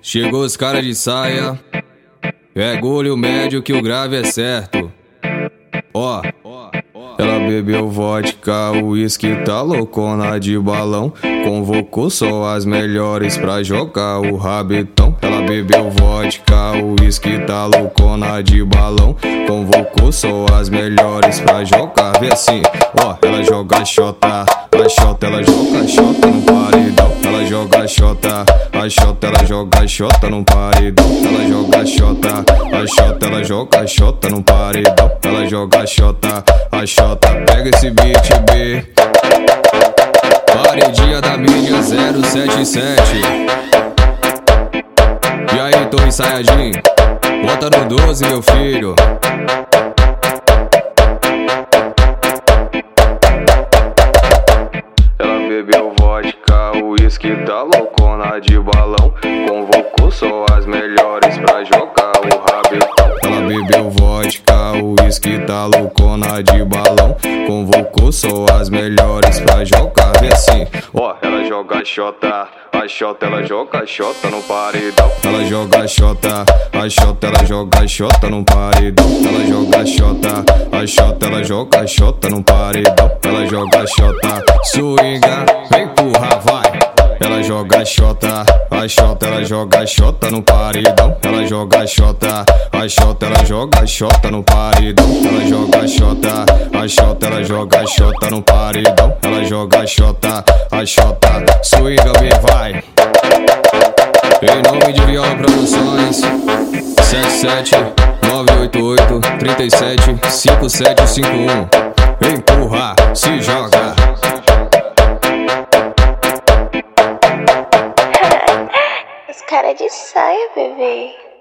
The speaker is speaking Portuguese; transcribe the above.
Chegou os cara de saia, pega o médio que o grave é certo. Ó, ela bebeu vodka, uísque, tá loucona de balão. Convocou só as melhores pra jogar o rabetão. Ela bebeu vodka, uísque, tá loucona de balão. Convocou só as melhores pra jogar. Vê assim, ó, ela joga a xota, ela joga a xota no paredão. Ela joga a xota, ela joga a xota no paredão. Ela joga a xota, ela joga a xota no paredão. Ela joga a xota, pega esse beat B. Paredinha da mídia 077. E aí, tô ensaiadinho? Bota no 12, meu filho. Ela bebeu vodka, uísque, tá loucona de balão. Convocou só as melhores pra jogar o rabetão. Ela bebeu vodka, uísque, tá loucona de balão. Convocou só as melhores pra jogar. Vê assim, ó, ela joga a xota, ela joga a xota no paredão. Ela joga a xota, ela joga a xota no paredão. Ela joga a xota, ela joga a xota no paredão. Ela joga a xota, swinga, vem empurra, vai. Ela joga a xota, ela joga a xota no paredão. Ela joga a xota, ela joga a xota no paredão. Ela joga a xota, ela joga a xota no paredão. Ela joga a xota, swinga, vem, vai. Em nome de Viola Produções, 77988375751. Empurra, se joga. Os cara de saia, bebê.